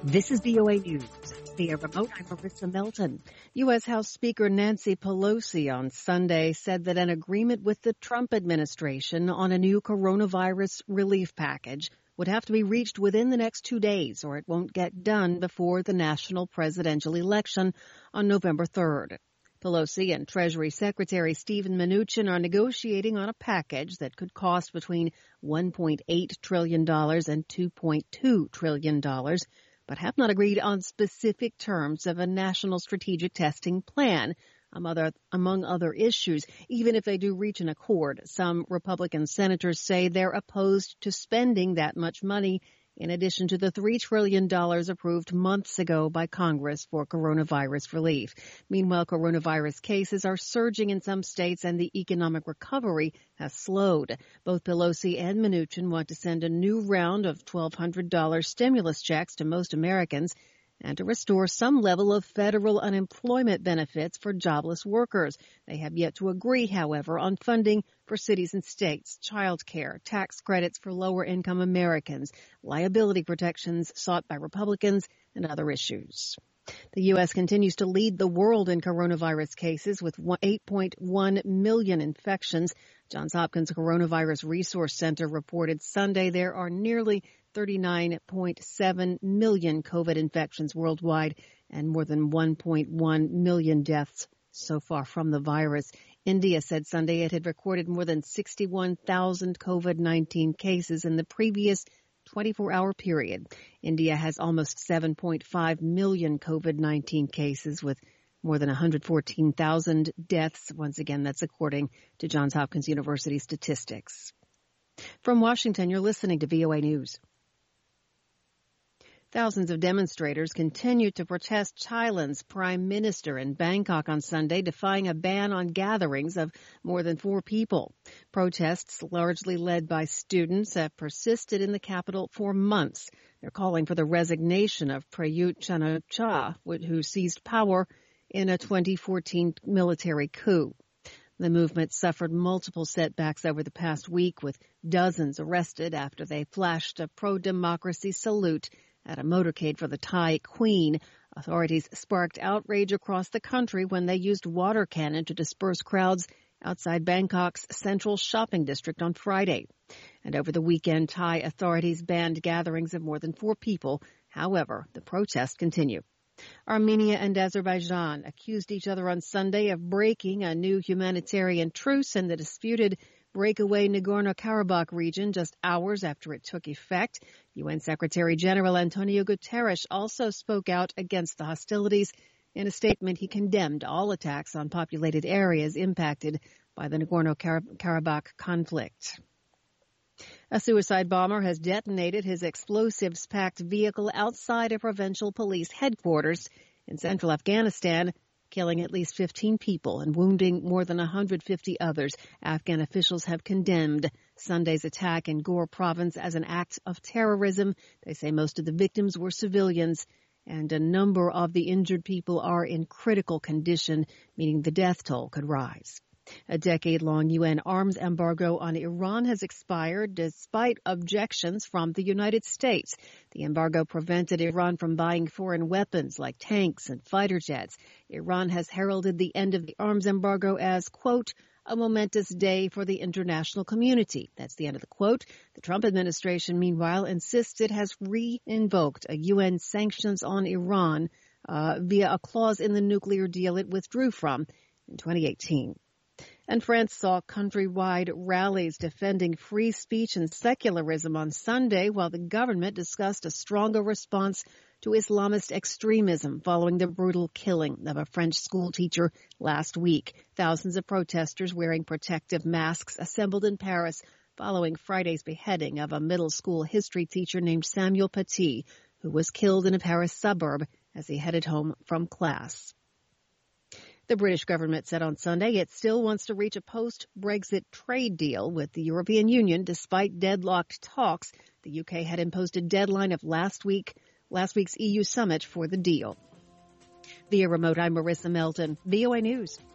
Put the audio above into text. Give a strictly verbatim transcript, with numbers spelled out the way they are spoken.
This is V O A News. Via remote, I'm Marissa Melton. U S. House Speaker Nancy Pelosi on Sunday said that an agreement with the Trump administration on a new coronavirus relief package would have to be reached within the next two days, or it won't get done before the national presidential election on November third. Pelosi and Treasury Secretary Steven Mnuchin are negotiating on a package that could cost between one point eight trillion dollars and two point two trillion dollars. But have not agreed on specific terms of a national strategic testing plan, among other, among other issues. Even if they do reach an accord, some Republican senators say they're opposed to spending that much money in addition to the three trillion dollars approved months ago by Congress for coronavirus relief. Meanwhile, coronavirus cases are surging in some states and the economic recovery has slowed. Both Pelosi and Mnuchin want to send a new round of twelve hundred dollars stimulus checks to most Americans and to restore some level of federal unemployment benefits for jobless workers. They have yet to agree, however, on funding for cities and states, child care, tax credits for lower-income Americans, liability protections sought by Republicans, and other issues. The U S continues to lead the world in coronavirus cases with eight point one million infections. Johns Hopkins Coronavirus Resource Center reported Sunday there are nearly thirty-nine point seven million COVID infections worldwide and more than one point one million deaths so far from the virus. India said Sunday it had recorded more than sixty-one thousand COVID nineteen cases in the previous twenty-four hour period. India has almost seven point five million COVID nineteen cases with more than one hundred fourteen thousand deaths. Once again, that's according to Johns Hopkins University statistics. From Washington, you're listening to V O A News. Thousands of demonstrators continued to protest Thailand's prime minister in Bangkok on Sunday, defying a ban on gatherings of more than four people. Protests, largely led by students, have persisted in the capital for months. They're calling for the resignation of Prayut Chan-o-cha, who seized power in a twenty fourteen military coup. The movement suffered multiple setbacks over the past week, with dozens arrested after they flashed a pro-democracy salute at a motorcade for the Thai Queen. Authorities sparked outrage across the country when they used water cannon to disperse crowds outside Bangkok's central shopping district on Friday. And over the weekend, Thai authorities banned gatherings of more than four people. However, the protests continue. Armenia and Azerbaijan accused each other on Sunday of breaking a new humanitarian truce in the disputed breakaway Nagorno-Karabakh region just hours after it took effect. U N Secretary General Antonio Guterres also spoke out against the hostilities. In a statement, he condemned all attacks on populated areas impacted by the Nagorno-Karabakh conflict. A suicide bomber has detonated his explosives-packed vehicle outside a provincial police headquarters in central Afghanistan, killing at least fifteen people and wounding more than one hundred fifty others. Afghan officials have condemned Sunday's attack in Ghor province as an act of terrorism. They say most of the victims were civilians, and a number of the injured people are in critical condition, meaning the death toll could rise. A decade-long U N arms embargo on Iran has expired despite objections from the United States. The embargo prevented Iran from buying foreign weapons like tanks and fighter jets. Iran has heralded the end of the arms embargo as, quote, a momentous day for the international community. That's the end of the quote. The Trump administration, meanwhile, insists it has re-invoked a U N sanctions on Iran uh, via a clause in the nuclear deal it withdrew from in twenty eighteen. And France saw countrywide rallies defending free speech and secularism on Sunday, while the government discussed a stronger response to Islamist extremism following the brutal killing of a French schoolteacher last week. Thousands of protesters wearing protective masks assembled in Paris following Friday's beheading of a middle school history teacher named Samuel Paty, who was killed in a Paris suburb as he headed home from class. The British government said on Sunday it still wants to reach a post-Brexit trade deal with the European Union despite deadlocked talks. The U K had imposed a deadline of last week, last week's E U summit for the deal. Via remote, I'm Marissa Melton, V O A News.